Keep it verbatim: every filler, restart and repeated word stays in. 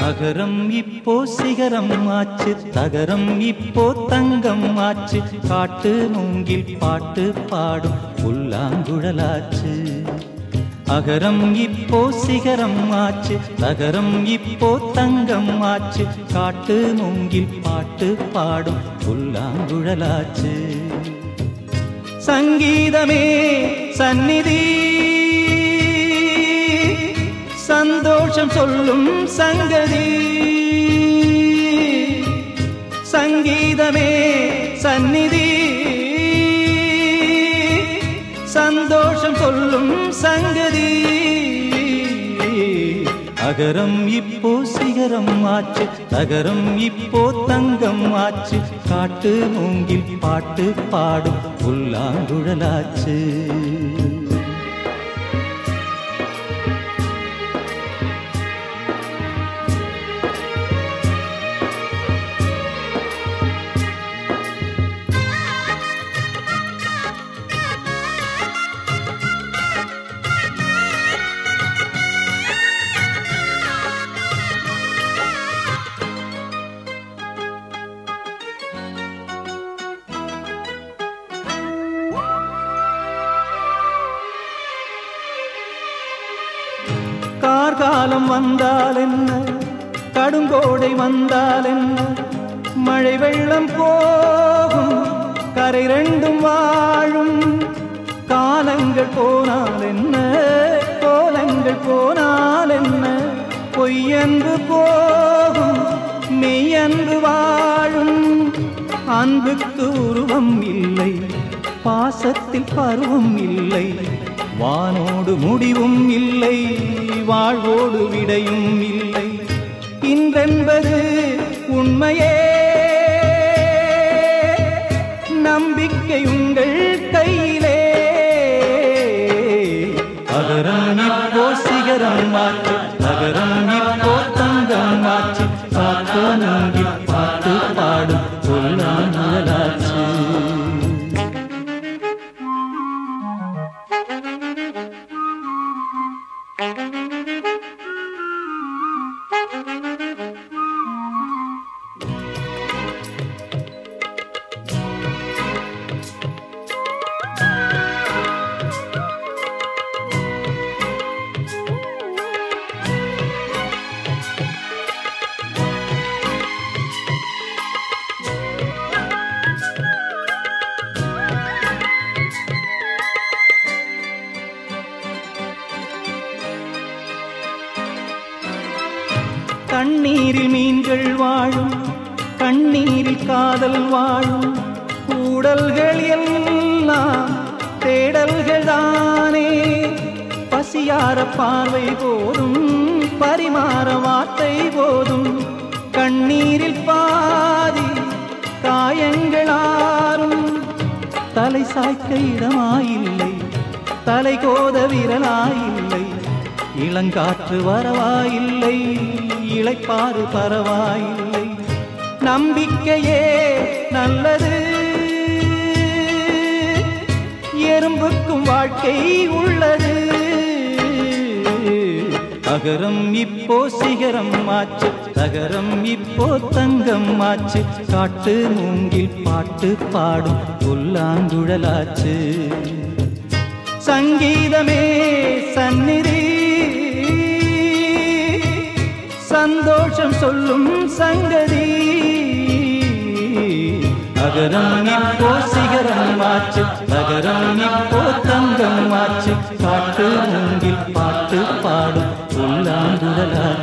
அகரம் இப்போ சிகரம் ஆச்சு, தகரம் இப்போ தங்கம் ஆச்சு, காட்டு மூங்கில் பாட்டு பாடும் புல்லாங்குழலாச்சு. அகரம் இப்போ சிகரம் ஆச்சு, தகரம் இப்போ தங்கம் ஆச்சு, காட்டு மூங்கில் பாட்டு பாடும் புல்லாங்குழலாச்சு. சங்கீதமே சந்நிதி, சந்தோஷம் சொல்லும் சங்கதி. சங்கீதமே சந்நிதி, சந்தோஷம் சொல்லும் சங்கதி. அகரம் இப்போ சிகரம் ஆச்சு, தகரம் இப்போ தங்கம் ஆச்சு, காட்டு மூங்கில் பாட்டு பாடும் புல்லாங்குழலாச்சு. கார்காலம் வந்தால் என்ன, கடுங்கோடை வந்தால் என்ன, மழை வெள்ளம் போகும் கரை ரெண்டும் வாழும். காலங்கள் போனால் என்ன, கோலங்கள் போனால் என்ன, பொய்யன்று போகும் மெய்யன்று வாழும். அன்புக்கு உருவம் இல்லை, பாசத்தில் பருவம் இல்லை, வானோடு முடிவும் இல்லை, வாழ்வோடு விடையும் இல்லை. இன்றென்பது உண்மையே, நம்பிக்கை உங்கள் கையிலே. அகரம் இப்போ சிகரம் ஆச்சு, அகரம் இப்போ தங்கம் ஆச்சு, காட்டு மூங்கில் பாட்டு பாடும் புல்லாங்குழலாச்சு. கண்ணீரில் மீன்கள் வாழும், கண்ணீரில் காதல் வாழும், ஊடல்கள் எல்லாம் தேடல்கள் தானே. பசியார பார்வை போதும், பரிமாற வார்த்தை போதும், கண்ணீரில் பாதி காயங்களாரும். தலை சாய்க்க இடமாயில்லை, தலை கோத விரலாயில்லை, இளங்காற்று வரவாயில்லை, இளைப்பாறு பரவாயில்லை. நம்பிக்கையே நல்லது, எறும்புக்கும் வாழ்க்கை உள்ளது. அகரம் இப்போ சிகரம் ஆச்சு, தகரம் இப்போ தங்கம் ஆச்சு, காட்டு மூங்கில் பாட்டு பாடும் புல்லாங்குழலாச்சு. சங்கீதமே சந்நிதி, சந்தோஷம் சொல்லும் சங்கதி. அகரம் இப்போ சிகரம் ஆச்சு, தகரம் இப்போ தங்கம் ஆச்சு, காட்டு மூங்கில் பாட்டு பாடும் புல்லாங்குழலாச்சு.